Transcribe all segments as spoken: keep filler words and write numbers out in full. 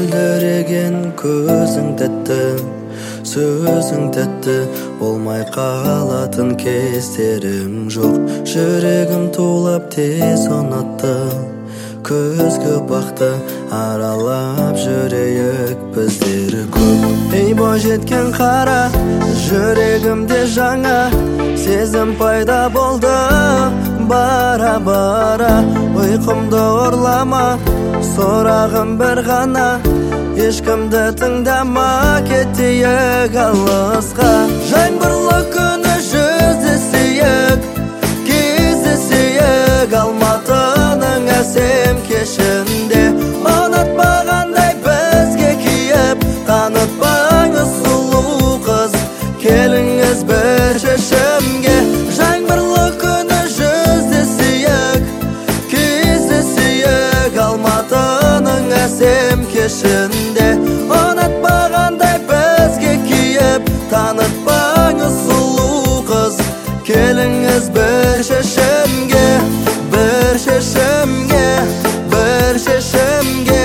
мөлдіреген көзің тәтті, сөзің тәтті, болмай қалатын кездерің жоқ. Жүрегім тулап тез ұнатты, көзге бақты, аралап жүрейік біздері көп. Ей бойжеткен қара, жүрегімде жаңа сезім пайда болды. Бара-бара ұйқымды ұрлама, сұрағым бір ғана, ешкімді тыңдама, кетейік алысқа. Жаңбырлы күні жүздесейік, кездесейік Алматының әсем кешінде. Ұнатпағандай бізге киіп, танытпаңыз сұлу қыз, келіңіз бір шешімге. Жаңбырлы күні жүздесейік, кездесейік Алматының әсем кешінде. Ұнатпағандай бізге киіп, танытпаңыз сұлу қыз, келіңіз бір шешімге, бір шешімге, бір шешімге,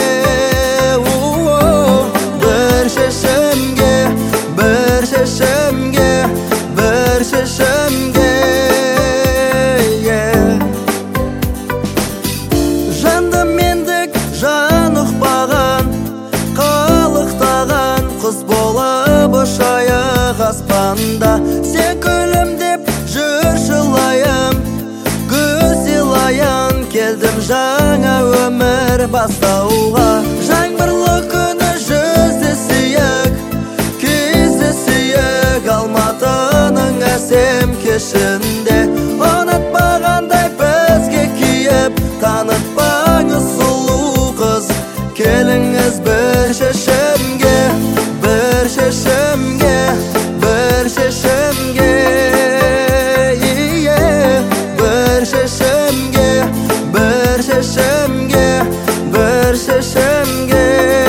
бір шешімге, бір шешімге, бір шешімге. Жанды мендік жан ұқпаған, қалықтаған құс болып ұшайық аспанда. Сен күлімдеп жүрші лайым, гүзелайын, келдім жаңа өмір бастауға. Жаңбырлы күні жүздесейік, кездесейік Алматының әсем кешінде. Ұнатпағандай бізге киіп, танытпаңыз сұлу қыз, келіңіз бір шешімге, бір шешімге, бір шешімге, бір шешімге, бір шешімге, бір шешімге.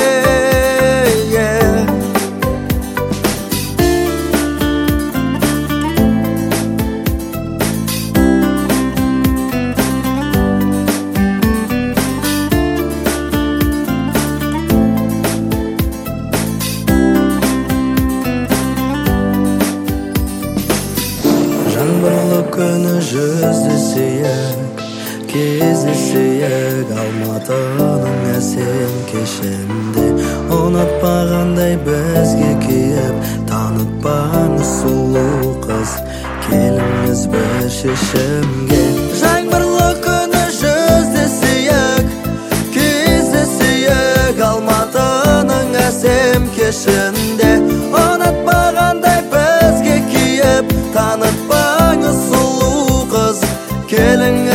Жаңбырлы күні жүздесейік, кездесейік Алматының әсем кешінде. Ұнатпағандай бізге киіп, танытпаңыз сұлу қыз, келіңіз бір шешімге. Жаңбырлы күні жүздесейік, кездесейік Алматының әсем кешінде. Ұнатпағандай бізге киіп, танытпаңыз сұлу қыз, келіңіз